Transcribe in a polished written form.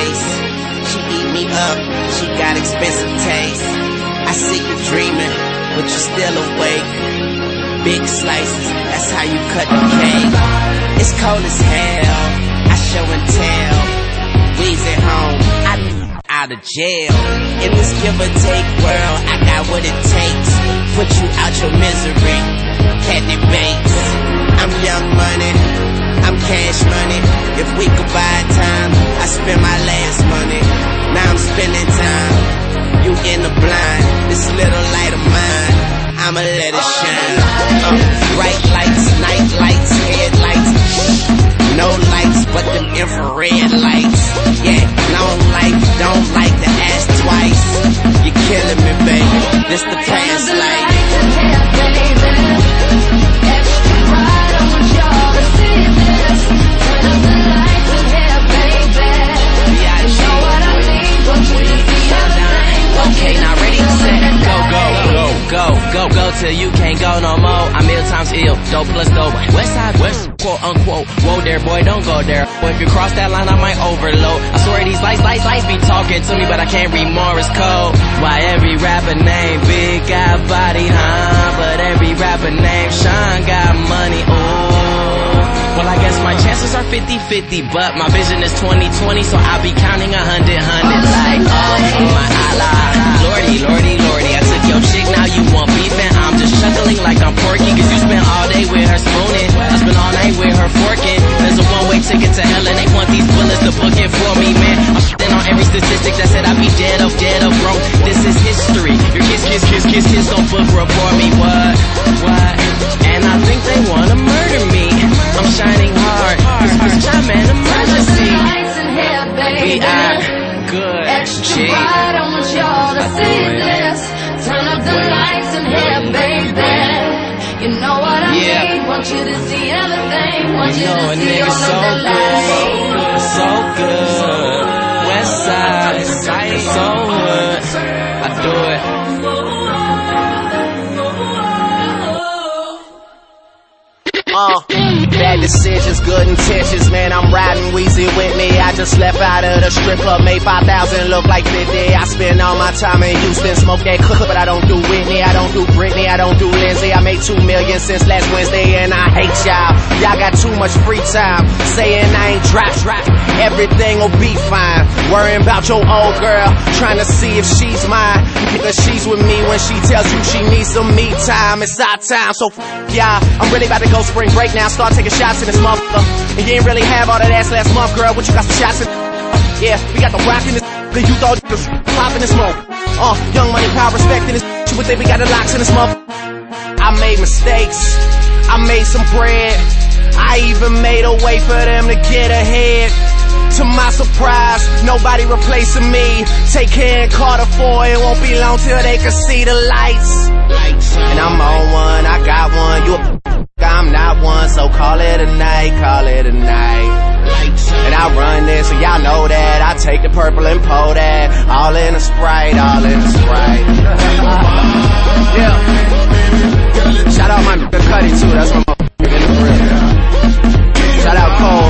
face. She eat me up, she got expensive taste. I see you dreaming, but you still awake. Big slices, that's how you cut the cake. It's cold as hell, I show and tell. We's at home, I out of jail. In this give or take world, I got what it takes. Put you out your misery, can't debate. I'm young money, I'm cash money. If we could buy time, I spend my last money. Now I'm spending time, you in the blind. This little light of mine, I'ma let it shine. Bright lights, night lights, headlights. No lights but them infrared lights. Yeah, long life, don't like to ask twice. You're killing me, baby, this the past life. Okay, now ready, set, go till you can't go no more. I'm ill times ill, dope plus dope. West side, west, quote unquote. Whoa there, boy, don't go there. If you cross that line, I might overload. I swear these lights be talking to me, but I can't read Morse code. Why every rapper named Big got body, huh? But every rapper named Sean got money, ooh. Well, I guess my chances are 50-50, but my vision is 20-20, so I'll be counting 100 like, oh my Allah. Lordy, I took your chick, now you want beef, and I'm just chuckling like I'm Porky, cause you spent all day with her spooning, I spent all night with her forking. There's a one-way ticket to hell, and they want these bullets to book it for me, man. I'm shitting on every statistic that said I'd be dead of broke. This is history. Your kiss don't book report me, what? And I think they wanna murder me. I'm shining hard, cause I'm an emergency. We are good, extra bright, I want y'all to see this. Turn up the lights in here, baby. You know what I need, want you to see everything. Want you to see all of the lights. So good, west side, so good. I do it. Bad decisions, good intentions, man, I'm riding Weezy with me. I just left out of the strip club, made 5,000 look like 50. I spend all my time in Houston, smoke that cook, but I don't do Whitney, I don't do Britney, I don't do Lindsay. I made $2 million since last Wednesday, and I hate y'all. Y'all got too much free time, saying I ain't drop. Everything will be fine. Worrying about your old girl, trying to see if she's mine, because she's with me when she tells you she needs some me time. It's our time, so y'all. I'm really about to go spring break now, start taking shots in this motherfucker. And you ain't really have all that ass last month, girl. What you got some shots in? Yeah, we got the rock in this. Cause you thought you was popping this smoke. Young money, power, respect in this. You would think we got the locks in this motherfucker. I made mistakes, I made some bread, I even made a way for them to get ahead. To my surprise, nobody replacing me. Take care and Carter 4, it won't be long till they can see the lights. And I'm on one, I got one, you I'm not one, so call it a night, And I run this, and y'all know that. I take the purple and pour that, all in a Sprite. Yeah. Shout out my nigga Cuddy too, that's my motherfucker in the real. Shout out Cole.